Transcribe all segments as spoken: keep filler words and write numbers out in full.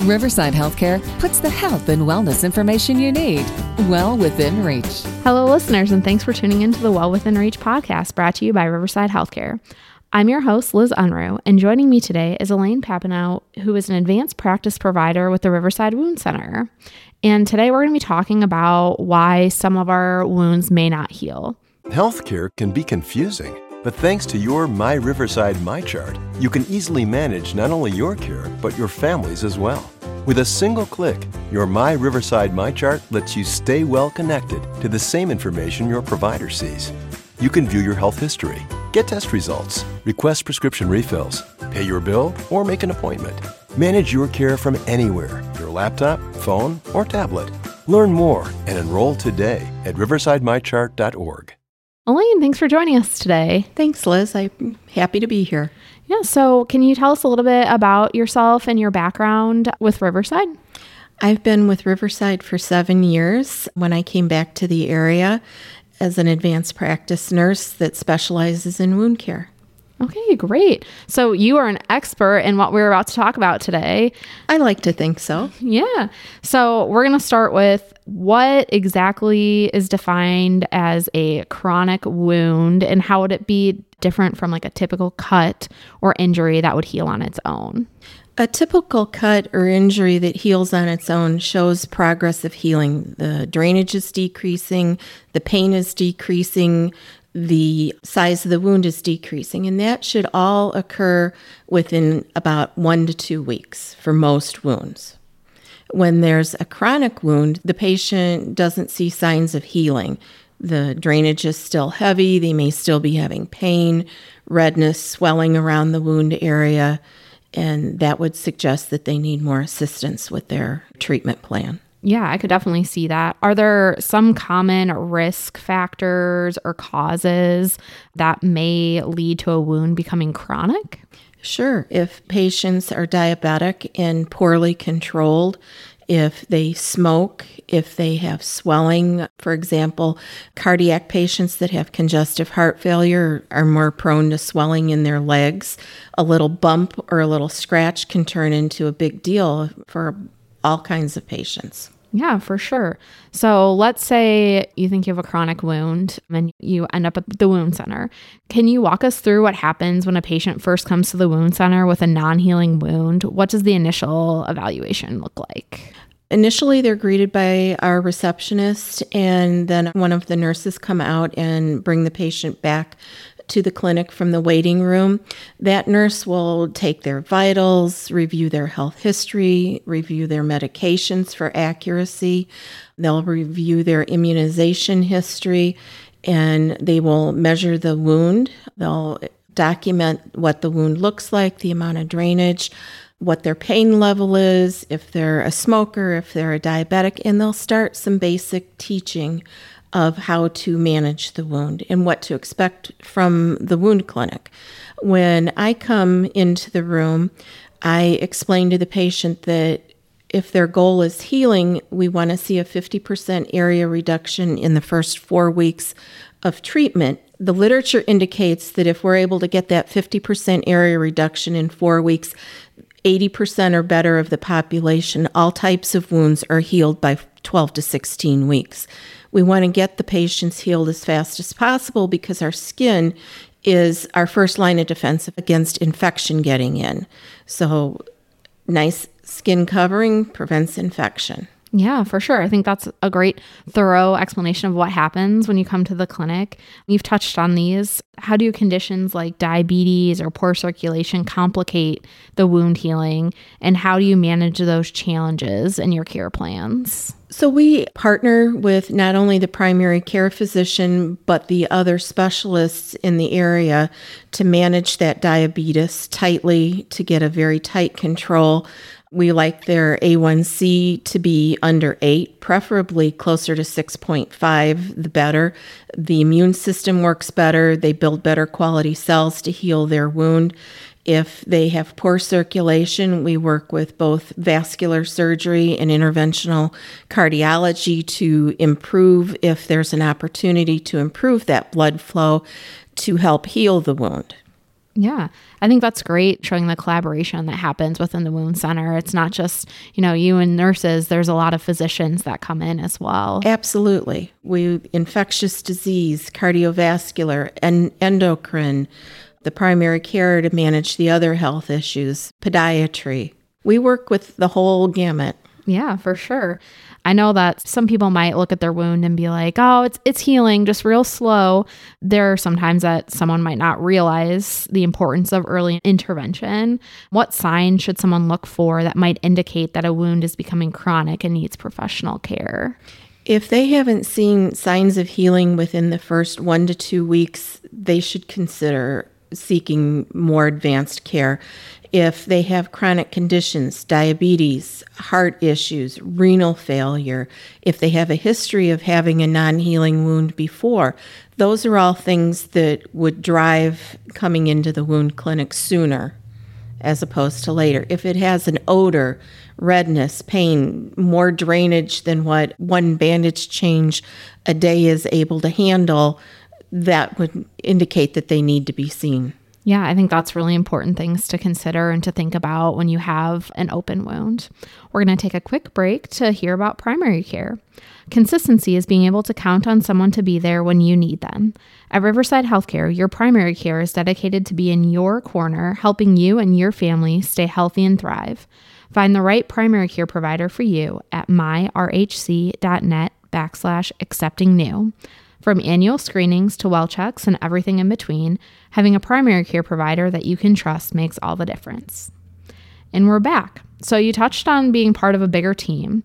Riverside Healthcare puts the health and wellness information you need well within reach. Hello, listeners, and thanks for tuning into the Well Within Reach podcast brought to you by Riverside Healthcare. I'm your host, Liz Unruh, and joining me today is Elaine Papineau, who is an advanced practice provider with the Riverside Wound Center. And today we're going to be talking about why some of our wounds may not heal. Healthcare can be confusing, but thanks to your My Riverside MyChart, you can easily manage not only your care, but your family's as well. With a single click, your My Riverside MyChart lets you stay well connected to the same information your provider sees. You can view your health history, get test results, request prescription refills, pay your bill, or make an appointment. Manage your care from anywhere, your laptop, phone, or tablet. Learn more and enroll today at riverside my chart dot org. Elaine, thanks for joining us today. Thanks, Liz. I'm happy to be here. Yeah, so can you tell us a little bit about yourself and your background with Riverside? I've been with Riverside for seven years. When I came back to the area as an advanced practice nurse that specializes in wound care. Okay, great. So you are an expert in what we're about to talk about today. I like to think so. Yeah. So we're going to start with what exactly is defined as a chronic wound and how would it be different from like a typical cut or injury that would heal on its own? A typical cut or injury that heals on its own shows progress of healing. The drainage is decreasing, the pain is decreasing, the size of the wound is decreasing, and that should all occur within about one to two weeks for most wounds. When there's a chronic wound, the patient doesn't see signs of healing. The drainage is still heavy, they may still be having pain, redness, swelling around the wound area, and that would suggest that they need more assistance with their treatment plan. Yeah, I could definitely see that. Are there some common risk factors or causes that may lead to a wound becoming chronic? Sure. If patients are diabetic and poorly controlled, if they smoke, if they have swelling, for example, cardiac patients that have congestive heart failure are more prone to swelling in their legs. A little bump or a little scratch can turn into a big deal for all kinds of patients. Yeah, for sure. So let's say you think you have a chronic wound and you end up at the wound center. Can you walk us through what happens when a patient first comes to the wound center with a non-healing wound? What does the initial evaluation look like? Initially, they're greeted by our receptionist, and then one of the nurses come out and bring the patient back to the clinic from the waiting room. That nurse will take their vitals, review their health history, review their medications for accuracy. They'll review their immunization history, and they will measure the wound. They'll document what the wound looks like, the amount of drainage, what their pain level is, if they're a smoker, if they're a diabetic, and they'll start some basic teaching of how to manage the wound and what to expect from the wound clinic. When I come into the room, I explain to the patient that if their goal is healing, we want to see a fifty percent area reduction in the first four weeks of treatment. The literature indicates that if we're able to get that fifty percent area reduction in four weeks, eighty percent or better of the population, all types of wounds, are healed by twelve to sixteen weeks. We want to get the patients healed as fast as possible because our skin is our first line of defense against infection getting in. So nice skin covering prevents infection. Yeah, for sure. I think that's a great, thorough explanation of what happens when you come to the clinic. You've touched on these. How do conditions like diabetes or poor circulation complicate the wound healing? And how do you manage those challenges in your care plans? So we partner with not only the primary care physician, but the other specialists in the area to manage that diabetes tightly, to get a very tight control. We like their A one C to be under eight, preferably closer to six point five, the better. The immune system works better. They build better quality cells to heal their wound. If they have poor circulation, we work with both vascular surgery and interventional cardiology to improve, if there's an opportunity to improve that blood flow to help heal the wound. Yeah, I think that's great, showing the collaboration that happens within the wound center. It's not just, you know, you and nurses. There's a lot of physicians that come in as well. Absolutely. We infectious disease, cardiovascular, and endocrine, the primary care to manage the other health issues, podiatry. We work with the whole gamut. Yeah, for sure. I know that some people might look at their wound and be like, oh, it's it's healing, just real slow. There are sometimes that someone might not realize the importance of early intervention. What signs should someone look for that might indicate that a wound is becoming chronic and needs professional care? If they haven't seen signs of healing within the first one to two weeks, they should consider seeking more advanced care. If they have chronic conditions, diabetes, heart issues, renal failure, if they have a history of having a non-healing wound before, those are all things that would drive coming into the wound clinic sooner as opposed to later. If it has an odor, redness, pain, more drainage than what one bandage change a day is able to handle, that would indicate that they need to be seen. Yeah, I think that's really important things to consider and to think about when you have an open wound. We're going to take a quick break to hear about primary care. Consistency is being able to count on someone to be there when you need them. At Riverside Healthcare, your primary care is dedicated to be in your corner, helping you and your family stay healthy and thrive. Find the right primary care provider for you at myrhc.net backslash accepting new. From annual screenings to well checks and everything in between, having a primary care provider that you can trust makes all the difference. And we're back. So you touched on being part of a bigger team.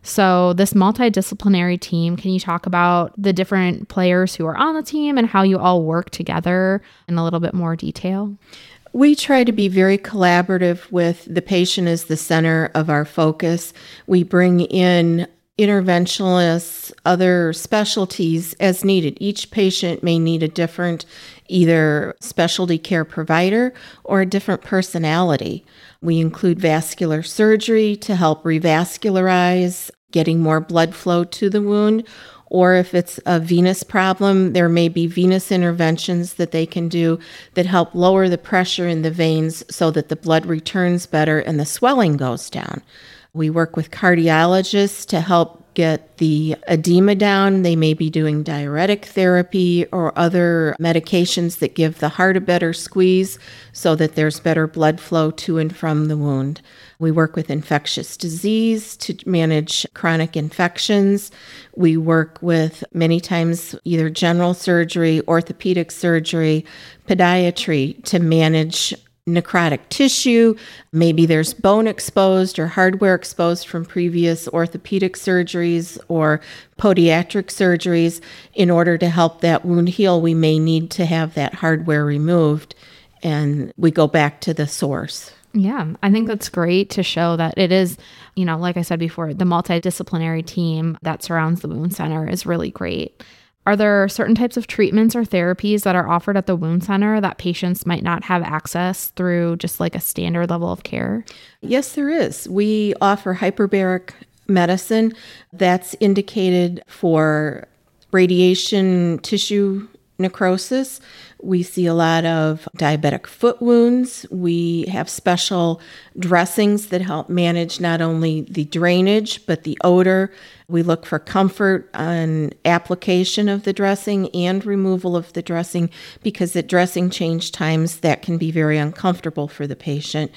So this multidisciplinary team, can you talk about the different players who are on the team and how you all work together in a little bit more detail? We try to be very collaborative with the patient as the center of our focus. We bring in interventionalists, other specialties as needed. Each patient may need a different either specialty care provider or a different personality. We include vascular surgery to help revascularize, getting more blood flow to the wound, or if it's a venous problem, there may be venous interventions that they can do that help lower the pressure in the veins so that the blood returns better and the swelling goes down. We work with cardiologists to help get the edema down. They may be doing diuretic therapy or other medications that give the heart a better squeeze so that there's better blood flow to and from the wound. We work with infectious disease to manage chronic infections. We work with many times either general surgery, orthopedic surgery, podiatry to manage necrotic tissue. Maybe there's bone exposed or hardware exposed from previous orthopedic surgeries or podiatric surgeries. In order to help that wound heal, we may need to have that hardware removed, and we go back to the source. Yeah, I think that's great to show that it is, you know, like I said before, the multidisciplinary team that surrounds the wound center is really great. Are there certain types of treatments or therapies that are offered at the wound center that patients might not have access through just like a standard level of care? Yes, there is. We offer hyperbaric medicine that's indicated for radiation tissue necrosis. We see a lot of diabetic foot wounds. We have special dressings that help manage not only the drainage, but the odor. We look for comfort on application of the dressing and removal of the dressing because at dressing change times, that can be very uncomfortable for the patient.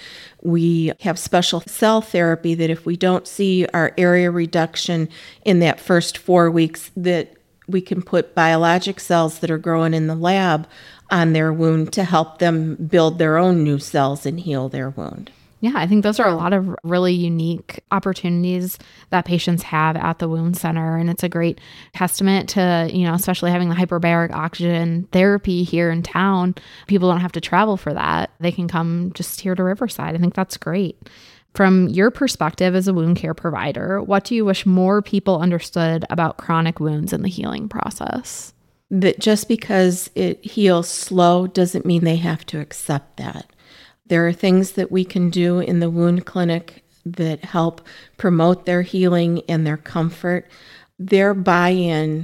We have special cell therapy that if we don't see our area reduction in that first four weeks, that we can put biologic cells that are growing in the lab on their wound to help them build their own new cells and heal their wound. Yeah, I think those are a lot of really unique opportunities that patients have at the wound center. And it's a great testament to, you know, especially having the hyperbaric oxygen therapy here in town. People don't have to travel for that. They can come just here to Riverside. I think that's great. From your perspective as a wound care provider, what do you wish more people understood about chronic wounds and the healing process? That just because it heals slow doesn't mean they have to accept that. There are things that we can do in the wound clinic that help promote their healing and their comfort. Their buy-in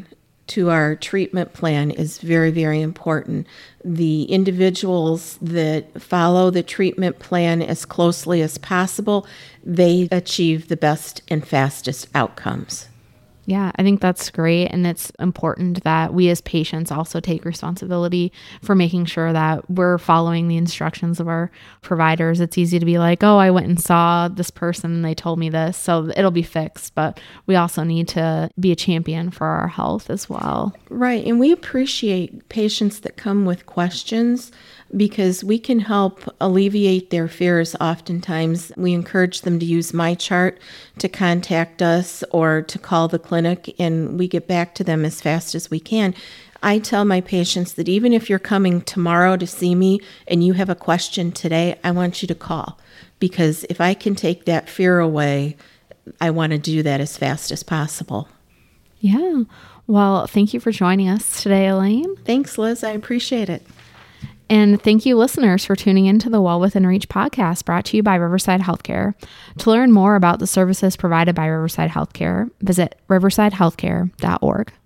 to our treatment plan is very, very important. The individuals that follow the treatment plan as closely as possible, they achieve the best and fastest outcomes. Yeah, I think that's great. And it's important that we as patients also take responsibility for making sure that we're following the instructions of our providers. It's easy to be like, oh, I went and saw this person and they told me this, so it'll be fixed. But we also need to be a champion for our health as well. Right. And we appreciate patients that come with questions because we can help alleviate their fears. Oftentimes, we encourage them to use MyChart to contact us or to call the clinic, and we get back to them as fast as we can. I tell my patients that even if you're coming tomorrow to see me and you have a question today, I want you to call, because if I can take that fear away, I want to do that as fast as possible. Yeah. Well, thank you for joining us today, Elaine. Thanks, Liz. I appreciate it. And thank you, listeners, for tuning in to the Well Within Reach podcast brought to you by Riverside Healthcare. To learn more about the services provided by Riverside Healthcare, visit riverside healthcare dot org.